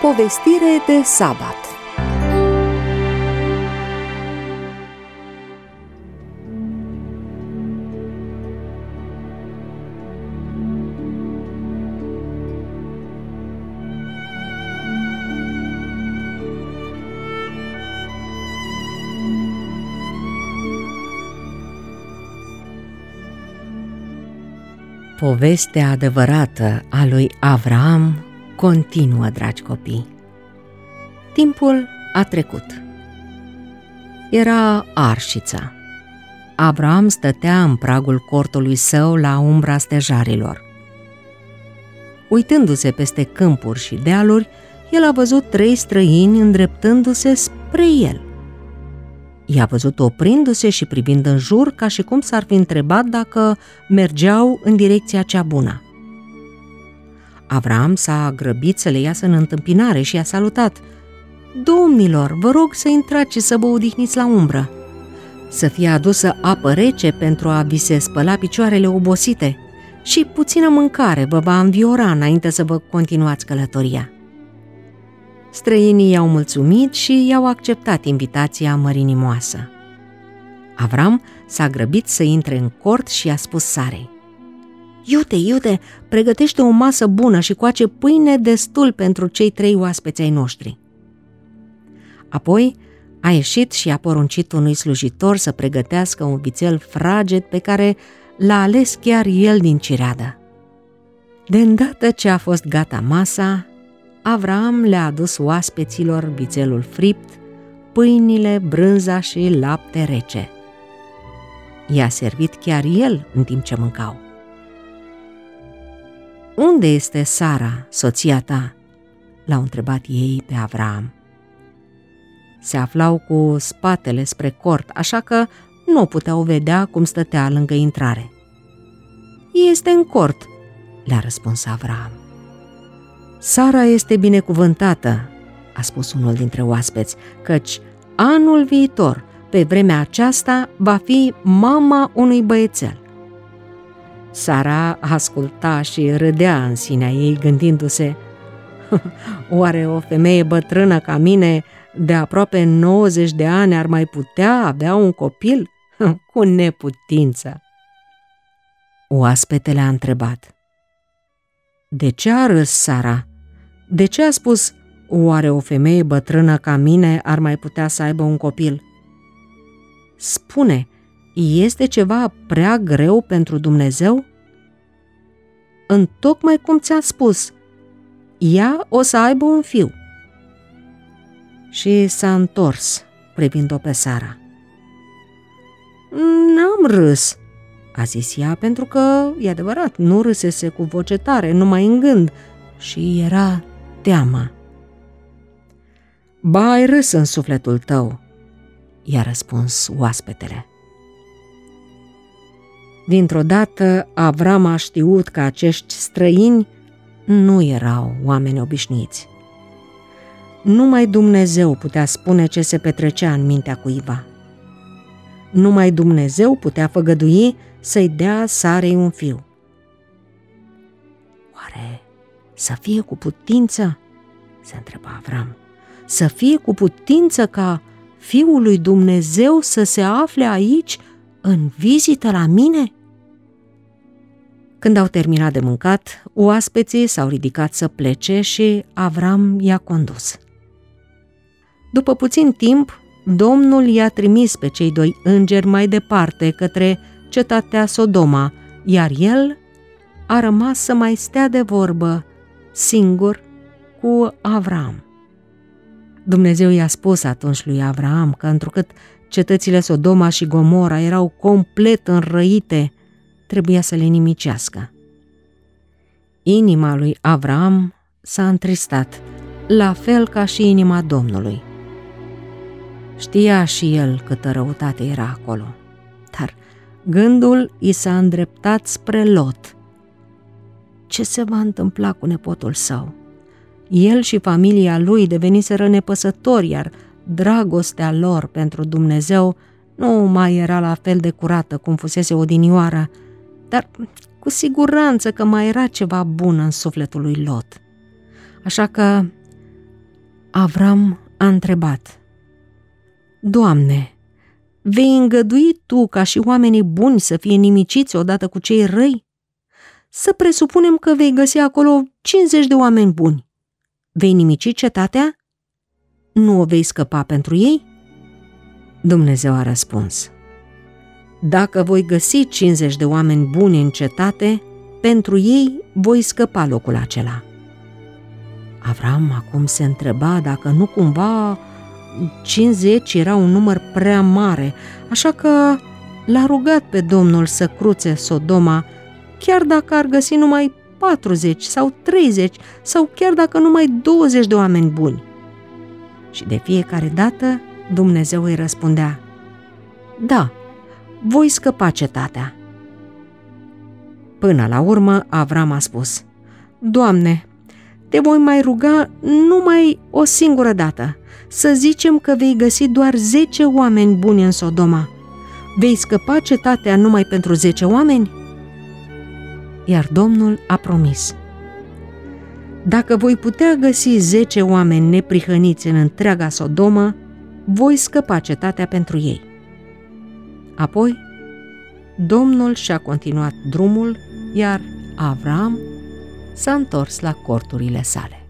Povestire de sabat. Povestea adevărată a lui Avram continuă, dragi copii. Timpul a trecut. Era arșița. Avram stătea în pragul cortului său la umbra stejarilor. Uitându-se peste câmpuri și dealuri, el a văzut 3 străini îndreptându-se spre el. I-a văzut oprindu-se și privind în jur ca și cum s-ar fi întrebat dacă mergeau în direcția cea bună. Avram s-a grăbit să le iasă în întâmpinare și i-a salutat. „Domnilor, vă rog să intrați și să vă odihniți la umbră. Să fie adusă apă rece pentru a vi se spăla picioarele obosite și puțină mâncare vă va înviora înainte să vă continuați călătoria.” Străinii i-au mulțumit și i-au acceptat invitația mărinimoasă. Avram s-a grăbit să intre în cort și i-a spus Sarei: Iute, pregătește o masă bună și coace pâine destul pentru cei 3 oaspeți ai noștri.” Apoi a ieșit și a poruncit unui slujitor să pregătească un vițel fraged pe care l-a ales chiar el din cireadă. De îndată ce a fost gata masa, Avram le-a adus oaspeților vițelul fript, pâinile, brânza și lapte rece. I-a servit chiar el în timp ce mâncau. „Unde este Sara, soția ta?” l-au întrebat ei pe Avram. Se aflau cu spatele spre cort, așa că nu o puteau vedea cum stătea lângă intrare. „Este în cort,” le-a răspuns Avram. „Sara este binecuvântată,” a spus unul dintre oaspeți, „căci anul viitor, pe vremea aceasta, va fi mama unui băiețel.” Sara asculta și râdea în sinea ei, gândindu-se: „Oare o femeie bătrână ca mine, de aproape 90 de ani, ar mai putea avea un copil? Cu neputință!” Oaspetele a întrebat: „De ce a râs Sara? De ce a spus: oare o femeie bătrână ca mine ar mai putea să aibă un copil? Spune, este ceva prea greu pentru Dumnezeu?” „Întocmai cum ți-a spus, ea o să aibă un fiu.” Și s-a întors, privind-o pe Sara. „N-am râs,” a zis ea, pentru că, e adevărat, nu râsese cu voce tare, numai în gând, și era teamă. „Ba, ai râs în sufletul tău,” i-a răspuns oaspetele. Dintr-o dată, Avram a știut că acești străini nu erau oameni obișnuiți. Numai Dumnezeu putea spune ce se petrecea în mintea cuiva. Numai Dumnezeu putea făgădui să-i dea Sarei un fiu. „Oare să fie cu putință?” se întreba Avram. „Să fie cu putință ca Fiul lui Dumnezeu să se afle aici, în vizită la mine?” Când au terminat de mâncat, oaspeții s-au ridicat să plece și Avram i-a condus. După puțin timp, Domnul i-a trimis pe cei 2 îngeri mai departe către cetatea Sodoma, iar el a rămas să mai stea de vorbă, singur, cu Avram. Dumnezeu i-a spus atunci lui Avram că, întrucât cetățile Sodoma și Gomora erau complet înrăite, trebuia să le nimicească. Inima lui Avram s-a întristat, la fel ca și inima Domnului. Știa și el câtă răutate era acolo, dar gândul i s-a îndreptat spre Lot. Ce se va întâmpla cu nepotul său? El și familia lui deveniseră nepăsători, iar dragostea lor pentru Dumnezeu nu mai era la fel de curată cum fusese odinioară, dar cu siguranță că mai era ceva bun în sufletul lui Lot. Așa că Avram a întrebat: Doamne, vei îngădui Tu ca și oamenii buni să fie nimiciți odată cu cei răi? Să presupunem că vei găsi acolo 50 de oameni buni. Vei nimici cetatea? Nu o vei scăpa pentru ei? Dumnezeu a răspuns: Dacă voi găsi 50 de oameni buni în cetate, pentru ei voi scăpa locul acela. Avram acum se întreba dacă nu cumva 50 era un număr prea mare, așa că l-a rugat pe Domnul să cruțe Sodoma, chiar dacă ar găsi numai 40 sau 30 sau chiar dacă numai 20 de oameni buni. Și de fiecare dată Dumnezeu îi răspundea: Da, voi scăpa cetatea. Până la urmă Avram a spus: Doamne, te voi mai ruga numai o singură dată. Să zicem că vei găsi doar 10 oameni buni în Sodoma. Vei scăpa cetatea numai pentru 10 oameni? Iar Domnul a promis: Dacă voi putea găsi 10 oameni neprihăniți în întreaga Sodomă, voi scăpa cetatea pentru ei. Apoi, Domnul și-a continuat drumul, iar Avram s-a întors la corturile sale.